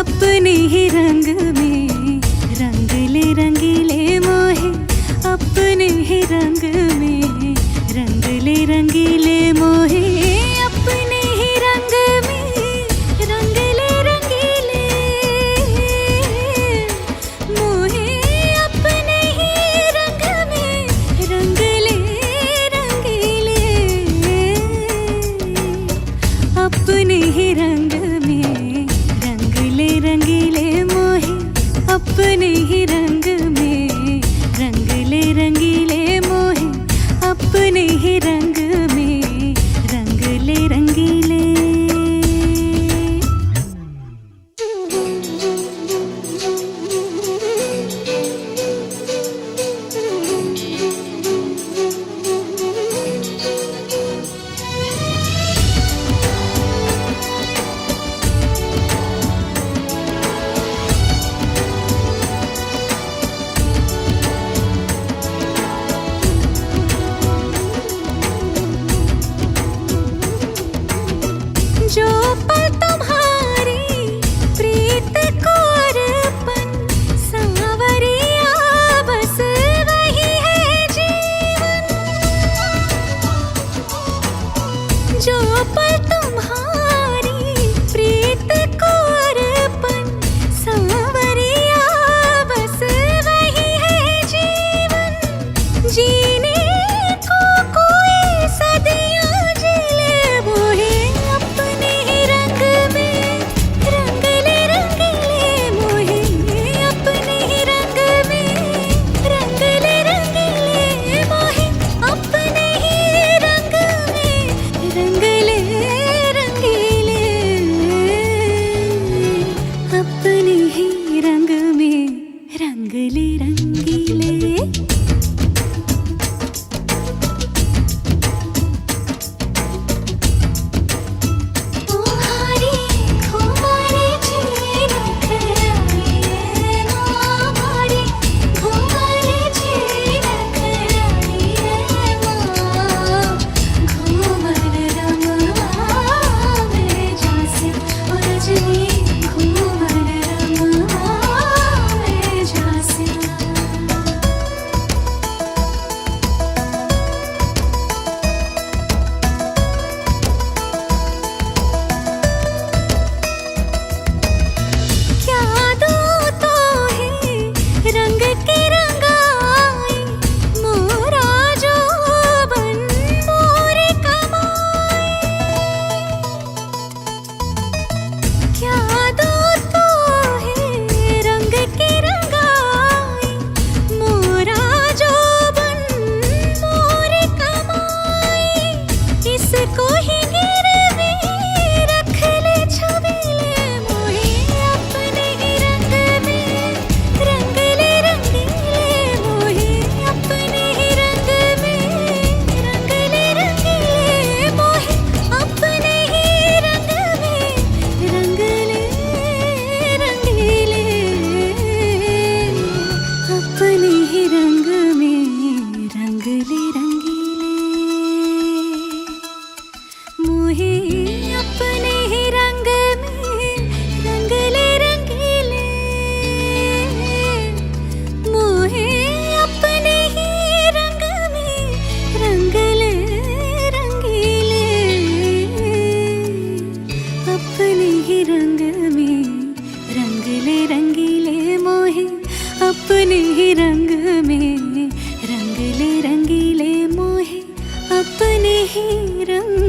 अपने ही रंग में रंगले रंगीले मोहे, अपने ही रंग में रंगले रंगीले मोहे, अपने ही रंग में रंगले रंगीले मोहे, अपने ही रंग में रंगले रंगीले, अपने ही रंग में रंगले रंगीले मोहे, अपने ही रंग में रंगले रंगीले मोहे, अपने ही रंग में रंगले रंगीले। जो पल तुम्हारी प्रीत को अर्पण सांवरिया, बस वही है जीवन। जो पल तुम्हारी प्रीत को अर्पण सांवरिया, बस वही है जीवन। जीने को कोई सदियां जिले मोहे, अपने ही रंग में रंगले रंगीले मोहे, अपने ही रंग में रंगले रंगीले मोहे, अपने ही रंग में रंगले रंगीले, अपने ही रंग में रंगले रंगीले। अपने ही रंग में रंगले रंगीले मोहे, अपने ही रंग